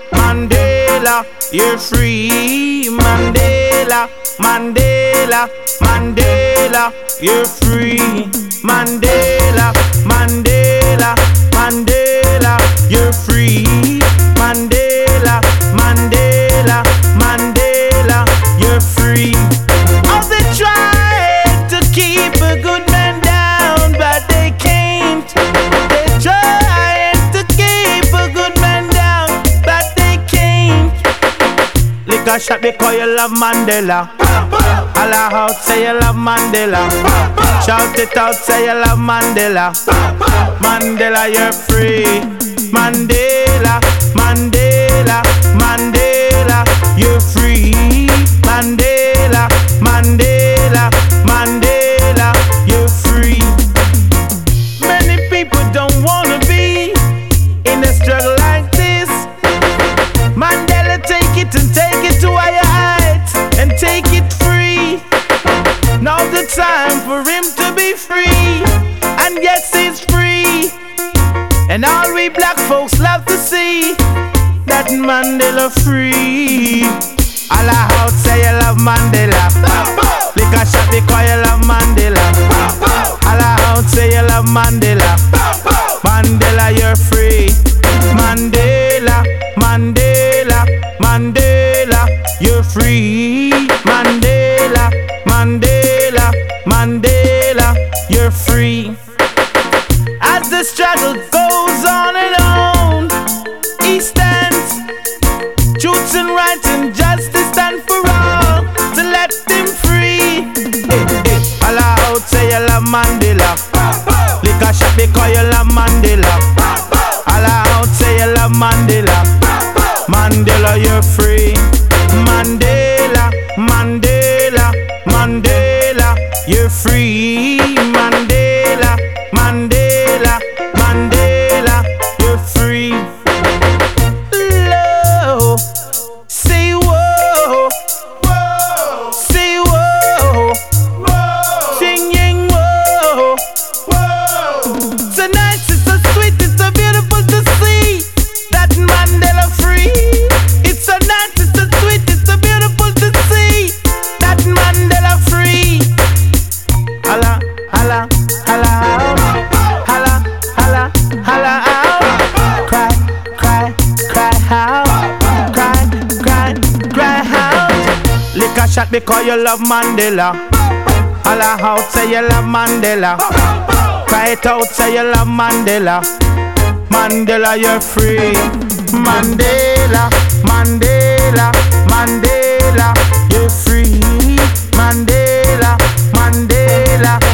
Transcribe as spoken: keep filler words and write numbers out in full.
Mandela, you're free. Mandela, Mandela, Mandela, you're free. Mandela, Mandela, Mandela, you're free. Mandela, Mandela, Mandela, you're free. Oh, they tried to keep a good man down, but they can't. They tried to keep a good man down, but they can't. Lick a shot because you love Mandela. Holla out, say you love Mandela. Shout it out, say you love Mandela. Mandela, you're free. Mandela, Mandela, Mandela, you're free. Mandela, Mandela, Mandela, you're free. Many people don't wanna be in a struggle like this. Mandela, take it and take it to higher heights and take it free. Now the time for him to be free, and yes, he's free. And all we black folks love to see that Mandela free. All out say you love Mandela. Lick a shot because you love Mandela. All out say you love Mandela. Mandela, you're free. Mandela, Mandela, Mandela, you're free. Mandela, Mandela, Mandela, you're free. As the struggle goes on and on, he stands. Truth and right and justice stand for all, to let him free. Hey, hey. All out say you love Mandela. Lick a shot because you love Mandela. All out say you love Mandela. Mandela, you're free. Mandela, Mandela, Mandela, you're free. Mandela, Mandela, Mandela, you're free. Low, say whoa, whoa, say whoa, whoa, singing whoa, whoa. So nice, it's so sweet, it's so beautiful to see that Mandela free. It's so nice, it's so sweet, it's so beautiful to see that Mandela free. Holla, holla, holla out, holla, holla, holla out. Cry, cry, cry out, cry, cry, cry out. Lick a shot because you love Mandela. Holla out, say you love Mandela. Cry it out, say you love Mandela. Mandela, you're free. Mandela, Mandela, Mandela, you're free. Mandela, Mandela,